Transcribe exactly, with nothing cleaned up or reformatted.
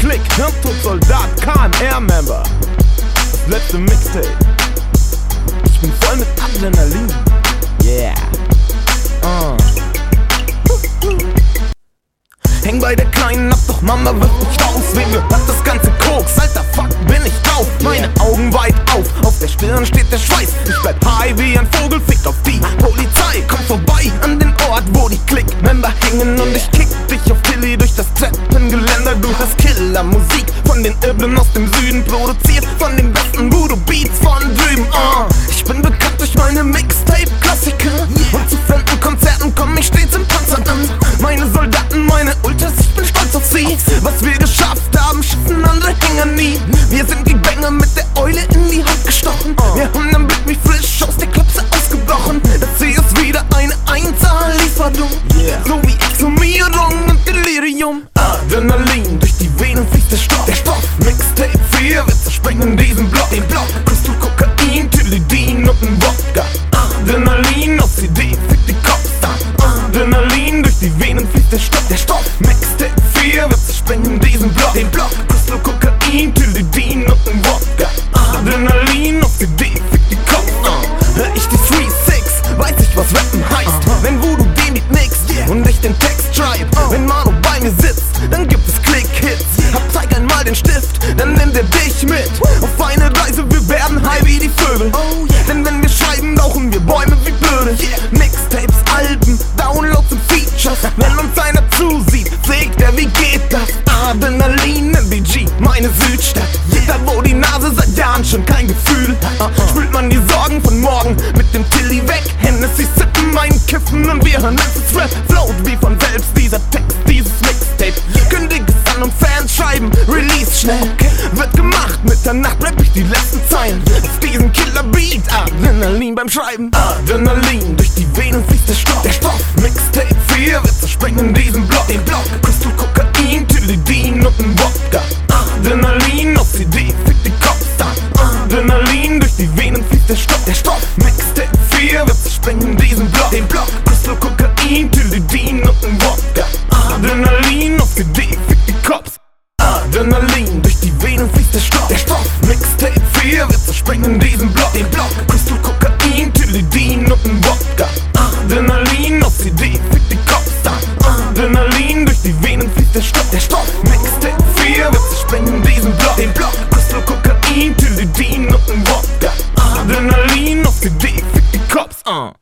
Klick, Hirntodsoldat, K M R-Member. Das letzte Mixtape. Ich bin voll mit Adrenalin. Yeah. Uh. Häng bei der Kleinen ab, doch Mama wird nicht raus. Wegen mir hat das ganze Koks, alter Fuck, bin ich drauf. Meine Augen weit auf, auf der Stirn steht der Schweiß. Ich bleib high wie ein Vogel, fick auf die Polizei. Komm vorbei an den Ort, wo die Klick-Member hängen. Und ich kick dich auf Tilly durch das Treppengeländer. Du hörst Killer-Musik von den Irren aus dem Süden, produziert von den besten Voodoo-Beats von drüben. uh. Ich bin bekannt durch meine Mixtape-Klassiker, und zu fremden Konzerten komm ich stets im Panzer an. Meine Soldaten, meine Ultras, ich bin stolz auf sie. Was wir geschafft haben, schaffen andere Hänger nie. Wir sind die Banger mit der Eule in die Hand gestochen. Wir haben den Blick wie frisch aus der Klapse ausgebrochen. Das hier ist wieder eine Einzahl-Lieferung, so wie Exhumierung und Delirium. Adrenalin, durch die Venen fließt der Stoff. Der Stoff, Mixtape vier wird zersprengen diesen Block. Den Block, Crystal, Kokain, Tilidin und ein Wodka. Adrenalin auf C D, fick die Cops an. Adrenalin, durch die Venen fließt der Stoff. Der Stoff, Mixtape vier wird zersprengen diesen Block. Den Block, Crystal, Kokain, Tilidin und ein Wodka. Adrenalin auf C D, fick die Cops an. Hör ich die drei sechs, weiß ich was Rappen heißt. Wenn Voodoo den Beat mixt und ich den Text schreib. Wenn Mano bei mir sitzt, dann gibt es Klick-Hits. Hab zeig einmal den Stift, dann nimmt er dich mit auf eine Reise, wir werden high wie die Vögel. Denn wenn wir schreiben, rauchen wir Bäume wie Blöde. Mixtapes, Alben, Downloads und Features. Wenn uns einer zusieht, fragt er, wie geht das? Adrenalin, M B G, meine Südstadt. Da wo die Nase seit Jahren schon kein Gefühl hat, spült man die Sorgen von morgen mit dem Tilly weg. Hennessy sippen, mein Kiffen und wir hören es Rap. Float wie von selbst dieser Text, dieses Mixtape. Kündig es an und Fans schreiben, Release schnell. Wird gemacht, Mitternacht rapp ich die letzten Zeilen auf diesen Killer-Beat. Adrenalin beim Schreiben. Adrenalin, durch die Venen fließt der Stoff. Der Stoff, Mixtape vier wird zersprengen diesen Block. Den Block, Crystal, Kokain, Tilidin und ein Wodka. Adrenalin auf C D, fick die Cops an. Adrenalin, durch die Venen fließt der Stoff. Der Stoff, Mixtape vier wird zersprengen diesen Block. Den Block, Crystal, Kokain, Tilidin und ein Wodka. Adrenalin auf C D, fick die Cops. Adrenalin, durch die Venen fließt der Stoff. Der Stoff, Mixtape vier wird zersprengen diesen Block. Den Block, Crystal, Kokain, Tilidin und ein Wodka. Adrenalin auf C D, fick die Cops an. Adrenalin, durch die Venen fließt der Stoff. Der Stoff, Mixtape vier wird zersprengen diesen Block. Den Block, Crystal, Kokain, Tilidin und ein Wodka. Adrenalin auf C D, fick die Cops an.